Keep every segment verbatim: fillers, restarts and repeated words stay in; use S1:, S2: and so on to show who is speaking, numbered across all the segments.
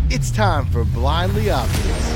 S1: It's time for Blindly Obvious.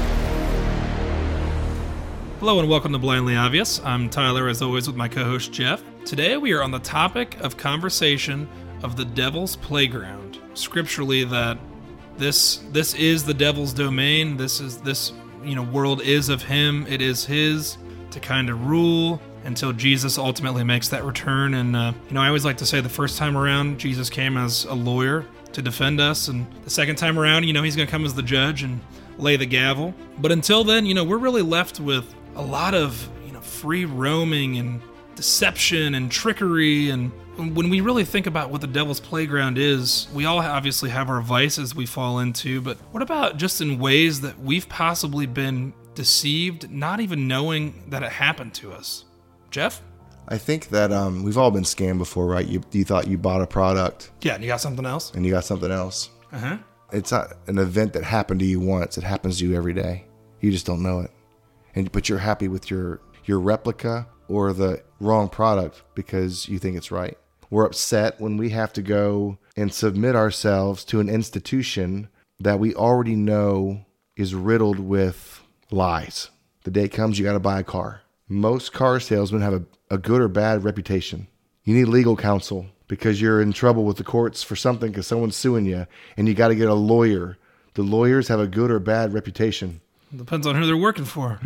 S2: Hello and welcome to Blindly Obvious. I'm Tyler, as always, with my co-host Jeff. Today we are on the topic of conversation of the devil's playground. Scripturally, that this this is the devil's domain. This is this you know world is of him. It is his to kind of rule until Jesus ultimately makes that return. And uh, you know, I always like to say the first time around, Jesus came as a lawyer to defend us, and the second time around, you know, he's going to come as the judge and lay the gavel. But until then, you know, we're really left with a lot of, you know, free roaming and deception and trickery. And when we really think about what the devil's playground is, we all obviously have our vices we fall into, but what about just in ways that we've possibly been deceived, not even knowing that it happened to us? Jeff?
S1: I think that um, we've all been scammed before, right? You, you thought you bought a product.
S2: Yeah, and you got something else?
S1: And you got something else.
S2: Uh-huh.
S1: It's not an event that happened to you once. It happens to you every day. You just don't know it. And But you're happy with your, your replica or the wrong product because you think it's right. We're upset when we have to go and submit ourselves to an institution that we already know is riddled with lies. The day comes, you got to buy a car. Most car salesmen have a, a good or bad reputation. You need legal counsel because you're in trouble with the courts for something because someone's suing you, and you got to get a lawyer. The lawyers have a good or bad reputation.
S2: Depends on who they're working for.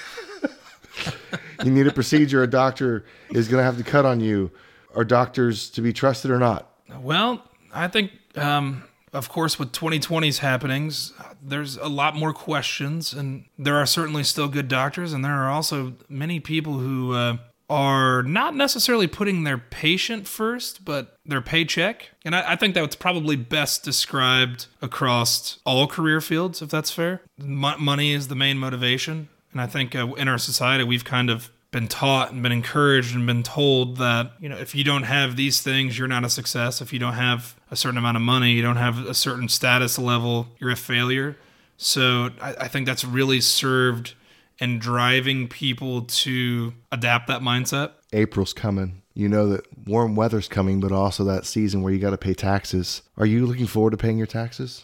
S1: You need a procedure a doctor is going to have to cut on you. Are doctors to be trusted or not?
S2: Well, I think, um, of course, with twenty twenty's happenings, there's a lot more questions, and there are certainly still good doctors, and there are also many people who uh, are not necessarily putting their patient first, but their paycheck. And I, I think that's probably best described across all career fields, if that's fair. Mo- money is the main motivation, and I think uh, in our society, we've kind of been taught and been encouraged and been told that, you know, if you don't have these things, you're not a success. If you don't have a certain amount of money, you don't have a certain status level, you're a failure. So I, I think that's really served in driving people to adapt that mindset.
S1: April's coming. You know that warm weather's coming, but also that season where you got to pay taxes. Are you looking forward to paying your taxes?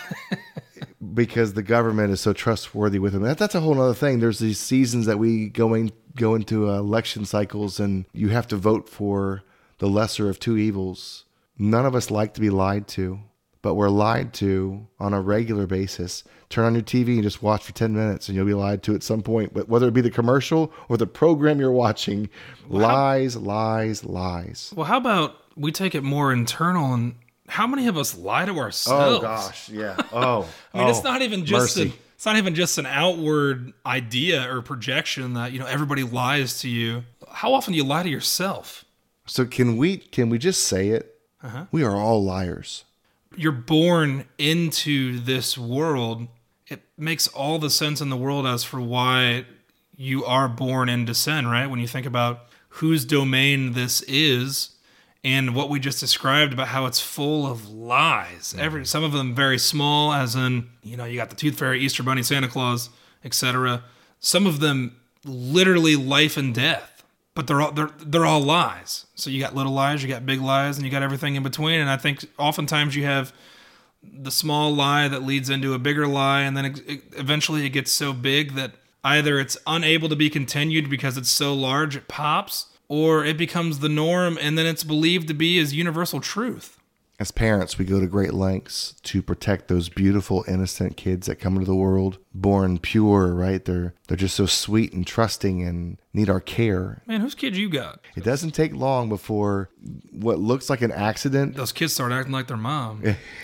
S1: Because the government is so trustworthy with them. That, that's a whole other thing. There's these seasons that we go, in, go into uh, election cycles, and you have to vote for the lesser of two evils. None of us like to be lied to, but we're lied to on a regular basis. Turn on your T V and just watch for ten minutes, and you'll be lied to at some point. But whether it be the commercial or the program you're watching, well, lies, how, lies, lies.
S2: Well, how about we take it more internal, and how many of us lie to ourselves?
S1: Oh gosh, yeah. Oh,
S2: I mean,
S1: oh,
S2: it's not even just
S1: mercy.
S2: a, it's not even just an outward idea or projection that, you know, everybody lies to you. How often do you lie to yourself?
S1: So can we can we just say it?
S2: Uh-huh.
S1: We are all liars.
S2: You're born into this world. It makes all the sense in the world as for why you are born into sin, right? When you think about whose domain this is, and what we just described about how it's full of lies. Mm-hmm. Every some of them very small, as in, you know, you got the Tooth Fairy, Easter Bunny, Santa Claus, et cetera. Some of them literally life and death, but they're all they're they're all lies. So you got little lies, you got big lies, and you got everything in between. And I think oftentimes you have the small lie that leads into a bigger lie, and then it, it, eventually it gets so big that either it's unable to be continued because it's so large it pops, or it becomes the norm, and then it's believed to be as universal truth.
S1: As parents, we go to great lengths to protect those beautiful, innocent kids that come into the world, born pure, right? They're they're just so sweet and trusting and need our care.
S2: Man, whose kids you got?
S1: It doesn't take long before what looks like an accident...
S2: Those kids start acting like their mom.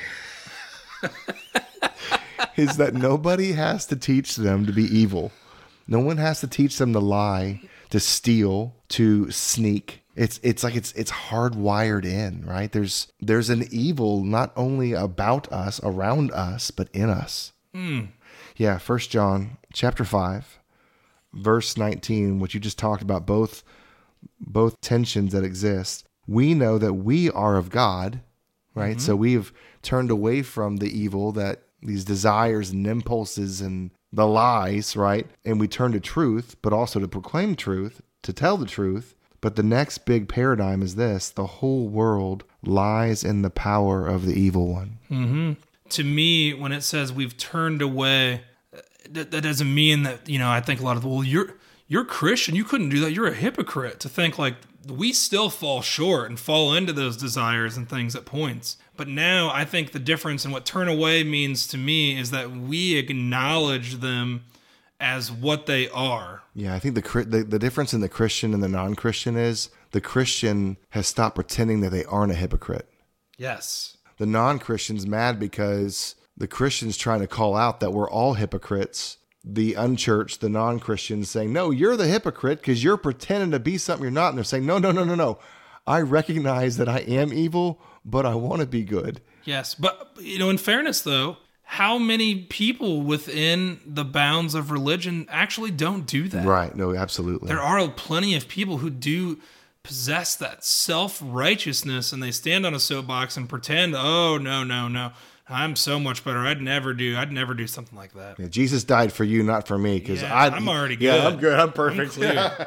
S1: is that nobody has to teach them to be evil. No one has to teach them to lie, to steal, to sneak. It's it's like it's it's hardwired in, right? There's there's an evil not only about us, around us, but in us.
S2: Mm.
S1: Yeah, First John chapter five, verse nineteen, which you just talked about, both both tensions that exist. We know that we are of God, right? Mm-hmm. So we've turned away from the evil, that these desires and impulses and the lies, right? And we turn to truth, but also to proclaim truth, to tell the truth. But the next big paradigm is this: the whole world lies in the power of the evil one.
S2: Mm-hmm. to me, when it says we've turned away, that, that doesn't mean that, you know, I think a lot of, well, you're you're Christian, you couldn't do that, you're a hypocrite. To think like we still fall short and fall into those desires and things at points. But now I think the difference in what turn away means to me is that we acknowledge them as what they are.
S1: Yeah, I think the, the the difference in the Christian and the non-Christian is the Christian has stopped pretending that they aren't a hypocrite.
S2: Yes.
S1: The non-Christian's mad because the Christian's trying to call out that we're all hypocrites. The unchurched, the non-Christians saying, no, you're the hypocrite because you're pretending to be something you're not. And they're saying, no, no, no, no, no. I recognize that I am evil, but I want to be good.
S2: Yes. But, you know, in fairness, though, how many people within the bounds of religion actually don't do that?
S1: Right. No, absolutely.
S2: There are plenty of people who do possess that self-righteousness, and they stand on a soapbox and pretend, oh, no, no, no, I'm so much better. I'd never do, I'd never do something like that.
S1: Yeah, Jesus died for you, not for me, because
S2: yeah,
S1: I'm
S2: already good.
S1: Yeah, I'm good. I'm perfect.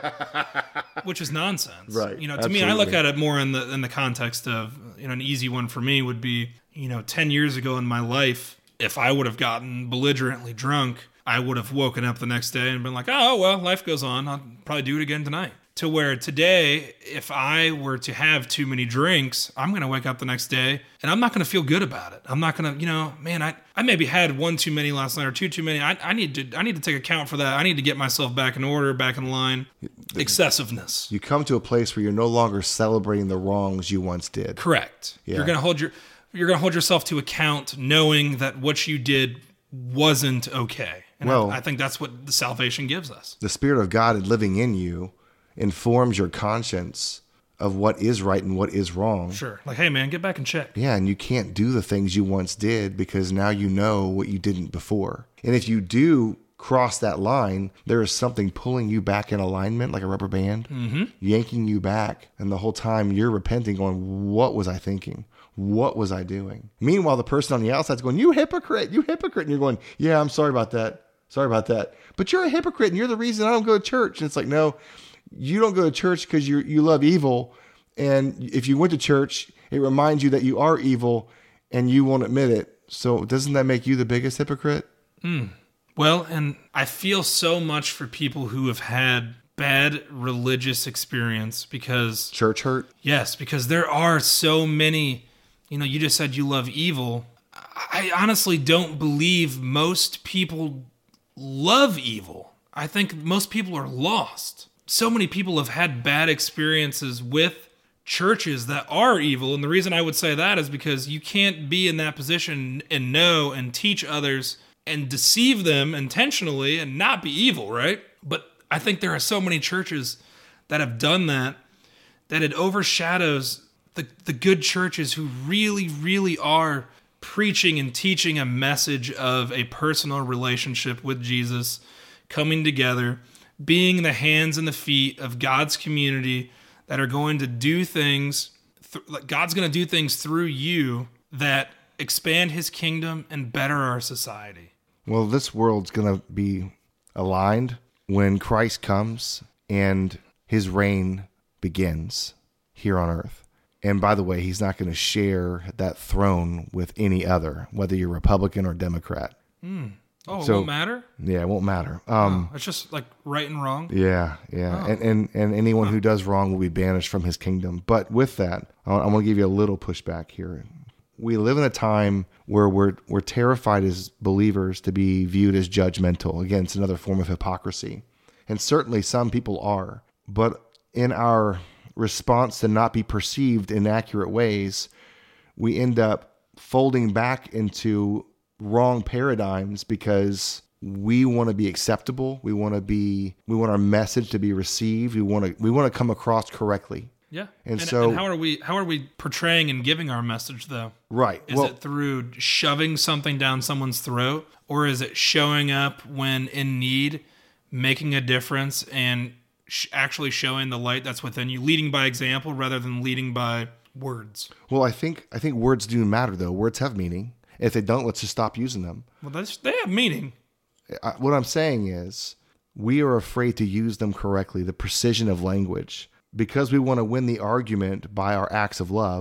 S2: I'm Which is nonsense.
S1: Right.
S2: You know, to
S1: absolutely.
S2: me, I look at it more in the in the context of, you know, an easy one for me would be, you know, ten years ago in my life, if I would have gotten belligerently drunk, I would have woken up the next day and been like, oh, well, life goes on. I'll probably do it again tonight. To where today, if I were to have too many drinks, I'm going to wake up the next day and I'm not going to feel good about it. I'm not going to, you know, man, I, I maybe had one too many last night or two too many. I, I need to I need to take account for that. I need to get myself back in order, back in line. Excessiveness.
S1: You come to a place where you're no longer celebrating the wrongs you once did.
S2: Correct.
S1: Yeah.
S2: You're going to hold your you're going to hold yourself to account, knowing that what you did wasn't okay. And
S1: well,
S2: I, I think that's what the salvation gives us.
S1: The Spirit of God living in you informs your conscience of what is right and what is wrong.
S2: Sure. Like, hey, man, get back and check.
S1: Yeah, and you can't do the things you once did because now you know what you didn't before. And if you do cross that line, there is something pulling you back in alignment like a rubber band,
S2: mm-hmm.
S1: yanking you back. And the whole time you're repenting going, what was I thinking? What was I doing? Meanwhile, the person on the outside's going, you hypocrite, you hypocrite. And you're going, yeah, I'm sorry about that. Sorry about that. But you're a hypocrite and you're the reason I don't go to church. And it's like, no, you don't go to church because you you love evil. And if you went to church, it reminds you that you are evil and you won't admit it. So doesn't that make you the biggest hypocrite?
S2: Mm. Well, and I feel so much for people who have had bad religious experience because...
S1: Church hurt?
S2: Yes, because there are so many... You know, you just said you love evil. I honestly don't believe most people love evil. I think most people are lost. So many people have had bad experiences with churches that are evil. And the reason I would say that is because you can't be in that position and know and teach others and deceive them intentionally and not be evil, right? But I think there are so many churches that have done that, that it overshadows the, the good churches who really, really are preaching and teaching a message of a personal relationship with Jesus, coming together, being the hands and the feet of God's community that are going to do things, th- God's going to do things through you that expand his kingdom and better our society.
S1: Well, this world's going to be aligned when Christ comes and his reign begins here on earth. And by the way, he's not going to share that throne with any other, whether you're Republican or Democrat.
S2: Mm. Oh,
S1: So-
S2: it won't matter?
S1: Yeah, it won't matter. Um,
S2: Oh, it's just like right and wrong?
S1: Yeah, yeah.
S2: Oh.
S1: And, and and anyone who does wrong will be banished from his kingdom. But with that, I want to give you a little pushback here. We live in a time where we're we're terrified as believers to be viewed as judgmental. Again, it's another form of hypocrisy. And certainly some people are. But in our response to not be perceived in accurate ways, we end up folding back into wrong paradigms because we want to be acceptable. We want to be, we want our message to be received. We want to, we want to come across correctly.
S2: Yeah.
S1: And
S2: and,
S1: so-
S2: and how are we how are we portraying and giving our message though?
S1: Right.
S2: Is it through shoving something down someone's throat, or is it showing up when in need, making a difference, and sh- actually showing the light that's within you, leading by example rather than leading by words?
S1: well, I think, I think words do matter though. Words have meaning. If they don't, let's just stop using them.
S2: Well, that's, they have meaning.
S1: I, what I'm saying is we are afraid to use them correctly, the precision of language. Because we want to win the argument by our acts of love,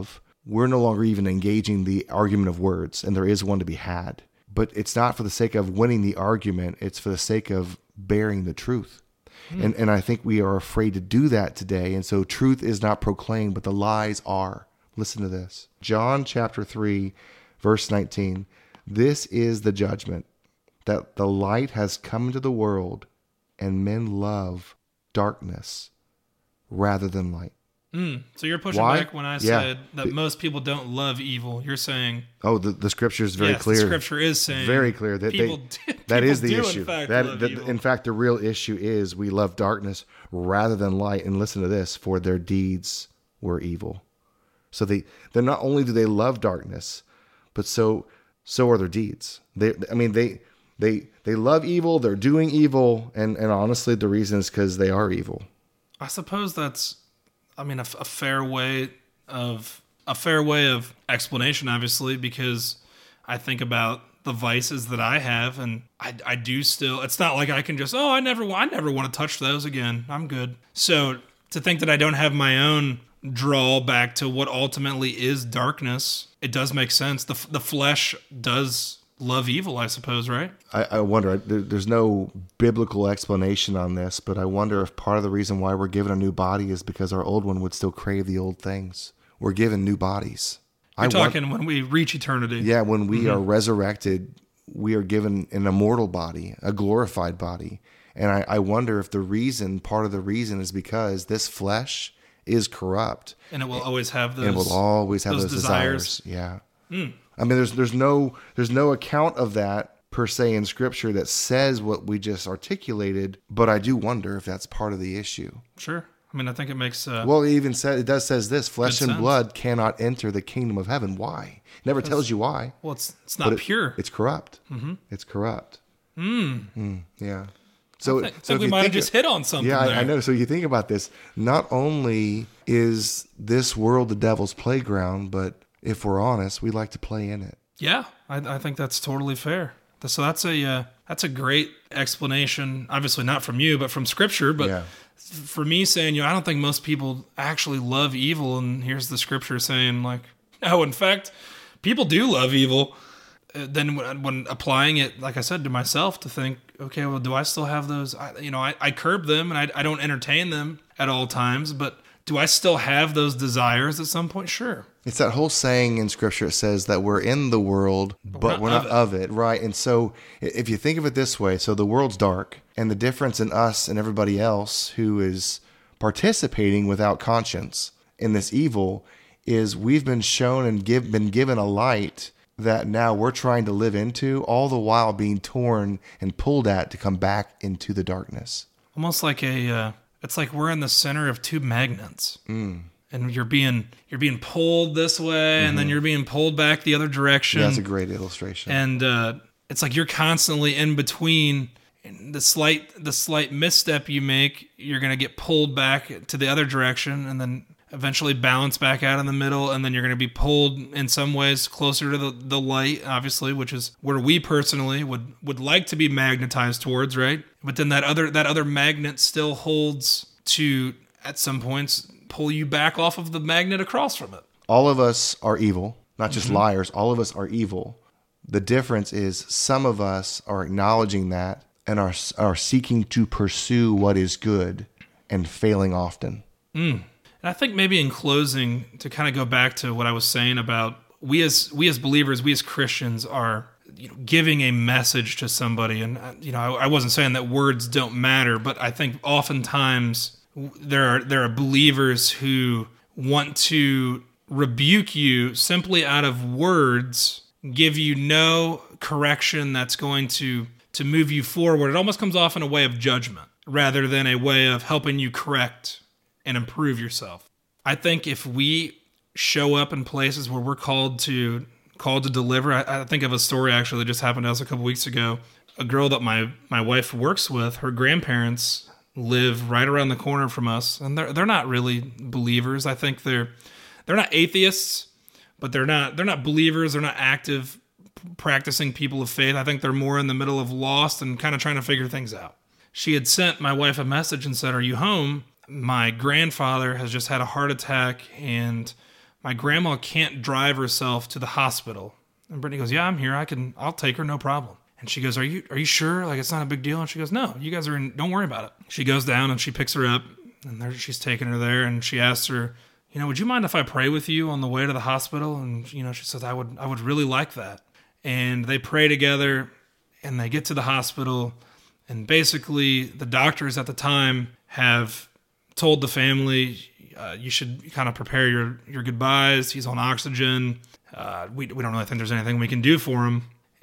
S1: we're no longer even engaging the argument of words, and there is one to be had. But it's not for the sake of winning the argument. It's for the sake of bearing the truth. Hmm. And and I think we are afraid to do that today. And so truth is not proclaimed, but the lies are. Listen to this. John chapter three, verse nineteen. This is the judgment, that the light has come into the world, and men love darkness rather than light.
S2: Mm, so you're pushing
S1: Why?
S2: back when I
S1: Yeah.
S2: said that most people don't love evil. You're saying,
S1: Oh, the, the scripture is very
S2: yes,
S1: clear.
S2: the scripture is saying
S1: Very clear that
S2: people,
S1: they,
S2: do,
S1: that
S2: people
S1: is the
S2: do
S1: issue.
S2: In fact,
S1: that,
S2: love
S1: that-
S2: evil.
S1: in fact, the real issue is we love darkness rather than light. And listen to this: for their deeds were evil. So they, they not only do they love darkness, but so so are their deeds. They, I mean, they they they love evil. They're doing evil, and and honestly, the reason is because they are evil.
S2: I suppose that's, I mean, a, a fair way of a fair way of explanation, obviously, because I think about the vices that I have, and I, I do still. It's not like I can just, oh, I never, I never want to touch those again. I'm good. So to think that I don't have my own draw back to what ultimately is darkness, it does make sense. The the flesh does love evil, I suppose, right?
S1: I, I wonder, there, there's no biblical explanation on this, but I wonder if part of the reason why we're given a new body is because our old one would still crave the old things. We're given new bodies.
S2: You're
S1: I
S2: talking
S1: want,
S2: when we reach eternity.
S1: yeah, when we mm-hmm. are resurrected, we are given an immortal body, a glorified body. And I, I wonder if the reason, part of the reason is because this flesh is corrupt.
S2: And it will always have those,
S1: and it will always have
S2: those,
S1: those
S2: desires.
S1: desires. Yeah.
S2: Mm.
S1: I mean, there's there's no there's no account of that per se in Scripture that says what we just articulated, but I do wonder if that's part of the issue.
S2: Sure. I mean, I think it makes... Uh,
S1: well, it even said, it does says this, flesh and
S2: sense.
S1: blood cannot enter the kingdom of heaven. Why? It never tells you why.
S2: Well, it's it's not
S1: it,
S2: pure.
S1: It's corrupt.
S2: Mm-hmm.
S1: It's corrupt.
S2: Mm.
S1: Mm, yeah. So,
S2: I think,
S1: so
S2: think we might have just hit on something
S1: Yeah,
S2: there.
S1: I, I know. So you think about this. Not only is this world the devil's playground, but if we're honest, we like to play in it.
S2: Yeah, I, I think that's totally fair. So that's a uh, that's a great explanation. Obviously, not from you, but from Scripture. But
S1: Yeah.
S2: for me, saying, you know, I don't think most people actually love evil, and here's the Scripture saying, like, no, in fact, people do love evil. Uh, then when, when applying it, like I said, to myself, to think, okay, well, do I still have those? I, you know, I, I curb them, and I, I don't entertain them at all times, but do I still have those desires at some point? Sure.
S1: It's that whole saying in Scripture. It says that we're in the world, but,
S2: but
S1: we're not, we're not of, it. of it, right? And so if you think of it this way, so the world's dark, and the difference in us and everybody else who is participating without conscience in this evil is we've been shown and give, been given a light that now we're trying to live into, all the while being torn and pulled at to come back into the darkness.
S2: Almost like a, uh, it's like we're in the center of two magnets.
S1: Mm.
S2: And you're being you're being pulled this way, mm-hmm. and then you're being pulled back the other direction.
S1: Yeah, that's a great illustration.
S2: And uh, it's like you're constantly in between. The slight the slight misstep you make, you're gonna get pulled back to the other direction, and then eventually balance back out in the middle, and then you're gonna be pulled in some ways closer to the, the light, obviously, which is where we personally would, would like to be magnetized towards, right? But then that other that other magnet still holds to, at some points, pull you back off of the magnet across from it.
S1: All of us are evil, not just
S2: mm-hmm.
S1: liars. All of us are evil. The difference is some of us are acknowledging that and are are seeking to pursue what is good and failing often.
S2: Mm. And I think maybe in closing, to kind of go back to what I was saying about we as we as believers, we as Christians are, you know, giving a message to somebody. And, you know, I, I wasn't saying that words don't matter, but I think oftentimes there are there are believers who want to rebuke you simply out of words, give you no correction that's going to, to move you forward. It almost comes off in a way of judgment rather than a way of helping you correct and improve yourself. I think if we show up in places where we're called to called to deliver, I, I think of a story actually that just happened to us a couple weeks ago. A girl that my, my wife works with, her grandparents live right around the corner from us, and they're they're not really believers. I think they're they're not atheists, but they're not they're not believers. They're not active, practicing people of faith. I think they're more in the middle of lost and kind of trying to figure things out. She had sent my wife a message and said, "Are you home? My grandfather has just had a heart attack, and my grandma can't drive herself to the hospital. And Brittany goes, yeah, I'm here. I can, I'll take her, no problem. And she goes, are you, are you sure? Like, it's not a big deal? And she goes, no, you guys are in, don't worry about it. She goes down and she picks her up, and there, she's taking her there, and she asks her, you know, would you mind if I pray with you on the way to the hospital? And, you know, she says, I would, I would really like that. And they pray together, and they get to the hospital, and basically the doctors at the time have told the family, uh, you should kind of prepare your, your goodbyes. He's on oxygen. Uh, we, we don't really think there's anything we can do for him.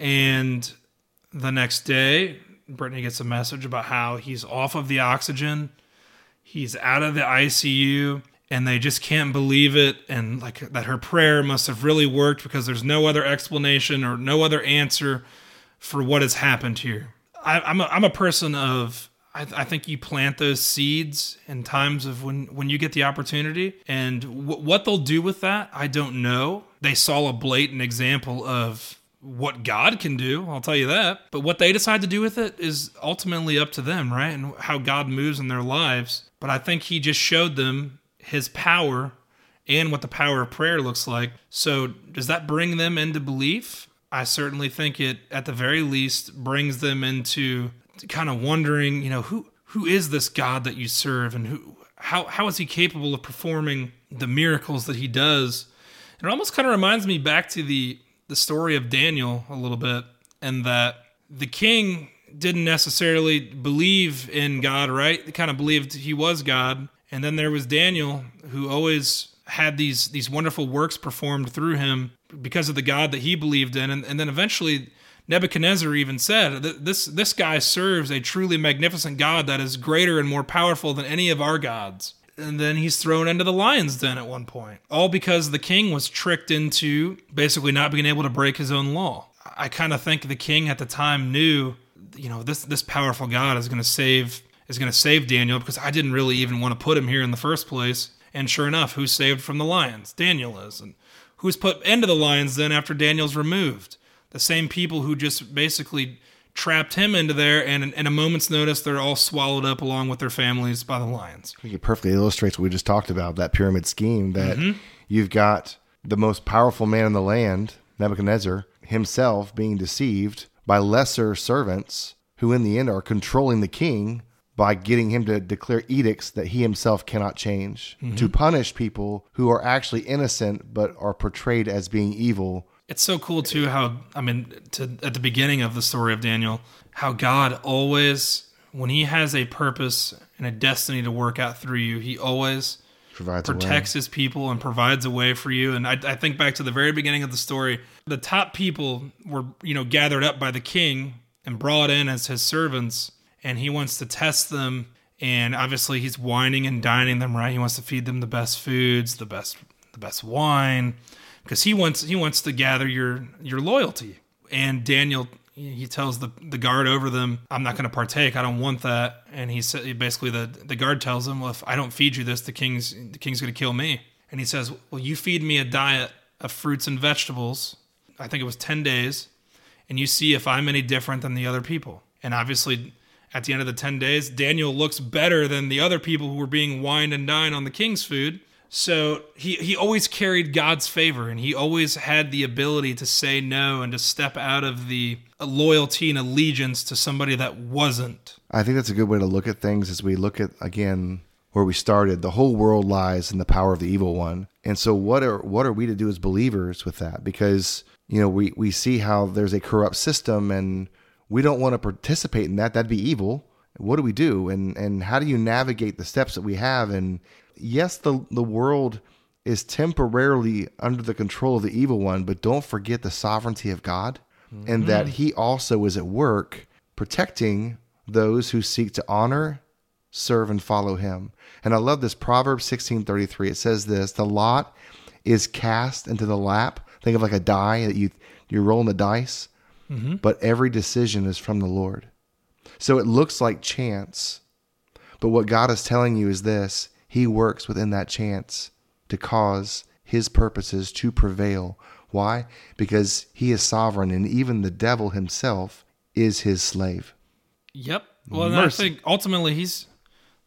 S2: And the next day, Brittany gets a message about how he's off of the oxygen. He's out of the I C U, and they just can't believe it. And like that her prayer must have really worked, because there's no other explanation or no other answer for what has happened here. I, I'm a, I'm a person of, I, I think you plant those seeds in times of when, when you get the opportunity, and w- what they'll do with that, I don't know. They saw a blatant example of what God can do, I'll tell you that. But what they decide to do with it is ultimately up to them, right? And how God moves in their lives. But I think he just showed them his power and what the power of prayer looks like. So does that bring them into belief? I certainly think it, at the very least, brings them into kind of wondering, you know, who who is this God that you serve, and who how how is he capable of performing the miracles that he does? And it almost kind of reminds me back to the the story of Daniel a little bit, and that the king didn't necessarily believe in God, right? They kind of believed he was God. And then there was Daniel, who always had these these wonderful works performed through him because of the God that he believed in. And, and then eventually Nebuchadnezzar even said, this, this guy serves a truly magnificent God that is greater and more powerful than any of our gods. And then he's thrown into the lion's den at one point, all because the king was tricked into basically not being able to break his own law. I kind of think the king at the time knew, you know, this this powerful God is going to save is going to save Daniel, because I didn't really even want to put him here in the first place. And sure enough, who's saved from the lions? Daniel is. And who's put into the lion's den after Daniel's removed? The same people who just basically trapped him into there, and in, in a moment's notice, they're all swallowed up along with their families by the lions.
S1: It perfectly illustrates what we just talked about, that pyramid scheme, that
S2: Mm-hmm.
S1: you've got the most powerful man in the land, Nebuchadnezzar, himself being deceived by lesser servants who in the end are controlling the king by getting him to declare edicts that he himself cannot change,
S2: Mm-hmm.
S1: to punish people who are actually innocent but are portrayed as being evil.
S2: It's so cool, too, how, I mean, to, at the beginning of the story of Daniel, how God always, when he has a purpose and a destiny to work out through you, he always
S1: Provides
S2: protects his people and provides a way for you. And I, I think back to the very beginning of the story, the top people were, you know, gathered up by the king and brought in as his servants, and he wants to test them. And obviously he's wining and dining them, right? He wants to feed them the best foods, the best, the best wine, because he wants he wants to gather your your loyalty. And Daniel, he tells the, the guard over them, I'm not going to partake. I don't want that. And he said, basically the, the guard tells him, well, if I don't feed you this, the king's the king's going to kill me. And he says, well, you feed me a diet of fruits and vegetables. I think it was ten days. And you see if I'm any different than the other people. And obviously, at the end of the ten days, Daniel looks better than the other people who were being wined and dined on the king's food. So he, he always carried God's favor, and he always had the ability to say no and to step out of the loyalty and allegiance to somebody that wasn't.
S1: I think that's a good way to look at things as we look at, again, where we started. The whole world lies in the power of the evil one. And so what are what are we to do as believers with that? Because, you know, we, we see how there's a corrupt system, and we don't want to participate in that. That'd be evil. What do we do? And and how do you navigate the steps that we have? And yes, the the world is temporarily under the control of the evil one, but don't forget the sovereignty of God, mm-hmm. and that he also is at work protecting those who seek to honor, serve, and follow him. And I love this Proverbs sixteen thirty-three. It says this, the lot is cast into the lap. Think of like a die that you, you're rolling the dice, mm-hmm. but every decision is from the Lord. So it looks like chance, but what God is telling you is this: he works within that chance to cause his purposes to prevail. Why? Because he is sovereign, and even the devil himself is his slave.
S2: Yep. Well, and I think ultimately he's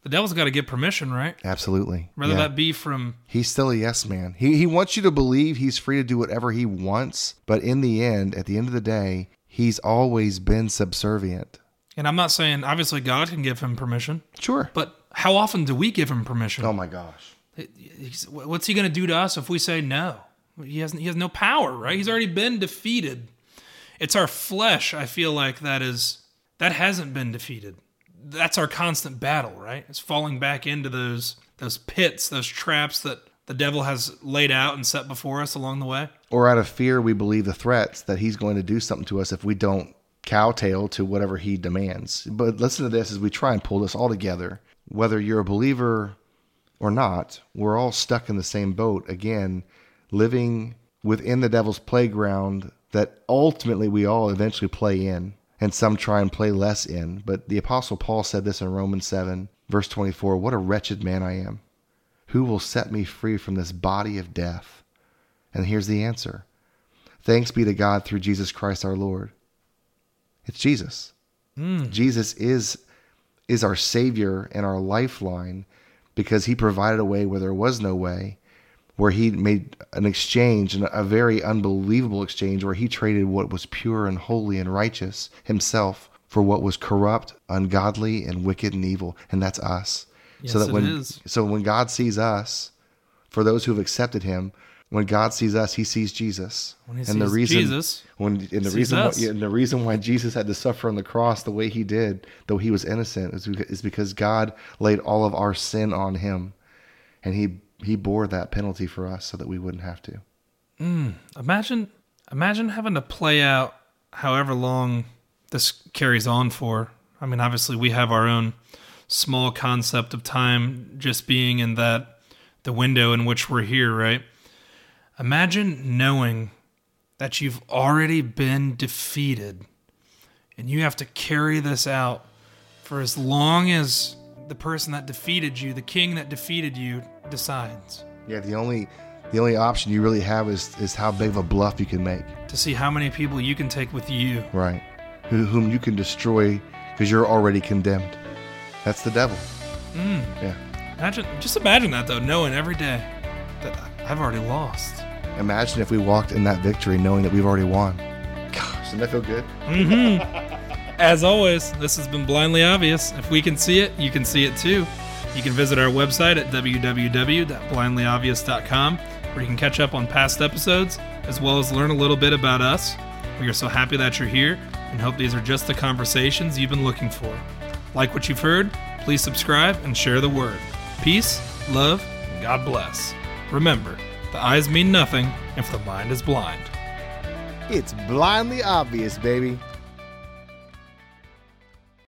S2: the devil's got to get permission, right?
S1: Absolutely.
S2: Whether
S1: Yeah.
S2: that be from...
S1: He's still a yes man. He he wants you to believe he's free to do whatever he wants, but in the end, at the end of the day, he's always been subservient.
S2: And I'm not saying, obviously, God can give him permission,
S1: Sure.
S2: but how often do we give him permission?
S1: Oh my gosh.
S2: He's- What's he going to do to us if we say no? He has, he has no power, right? He's already been defeated. It's our flesh, I feel like, that is that hasn't been defeated. That's our constant battle, right? It's falling back into those those pits, those traps that the devil has laid out and set before us along the way.
S1: Or out of fear, we believe the threats that he's going to do something to us if we don't kowtow to whatever he demands. But listen to this as we try and pull this all together. Whether you're a believer or not, we're all stuck in the same boat, again, living within the devil's playground that ultimately we all eventually play in, and some try and play less in. But the Apostle Paul said this in Romans seven, verse twenty-four, "What a wretched man I am. Who will set me free from this body of death?" And here's the answer. Thanks be to God through Jesus Christ our Lord. It's Jesus.
S2: Mm.
S1: Jesus is is our Savior and our lifeline because he provided a way where there was no way, where he made an exchange, a very unbelievable exchange, where he traded what was pure and holy and righteous himself for what was corrupt, ungodly, and wicked and evil, and that's us.
S2: Yes,
S1: so that when
S2: it is.
S1: so when God sees us, for those who have accepted him, when God sees us, he sees Jesus.
S2: When he
S1: and the
S2: sees
S1: reason,
S2: Jesus,
S1: when and the
S2: sees
S1: reason why,
S2: us.
S1: yeah, and the reason why Jesus had to suffer on the cross the way he did, though he was innocent, is because, is because God laid all of our sin on him, and he he bore that penalty for us so that we wouldn't have to.
S2: Mm, imagine, imagine having to play out however long this carries on for. I mean, obviously, we have our own small concept of time, just being in that the window in which we're here, right? Imagine knowing that you've already been defeated, and you have to carry this out for as long as the person that defeated you, the king that defeated you, decides.
S1: Yeah, the only the only option you really have is is how big of a bluff you can make.
S2: To see how many people you can take with you.
S1: Right. Who, whom you can destroy because you're already condemned. That's the devil.
S2: Mm.
S1: Yeah.
S2: Imagine, just imagine that though, knowing every day that I've already lost.
S1: Imagine if we walked in that victory knowing that we've already won. Gosh, doesn't that feel good?
S2: Mm-hmm. As always, this has been Blindly Obvious. If we can see it, you can see it too. You can visit our website at w w w dot blindly obvious dot com, where you can catch up on past episodes, as well as learn a little bit about us. We are so happy that you're here, and hope these are just the conversations you've been looking for. Like what you've heard, please subscribe and share the word. Peace, love, and God bless. Remember, the eyes mean nothing if the mind is blind.
S1: It's blindly obvious, baby.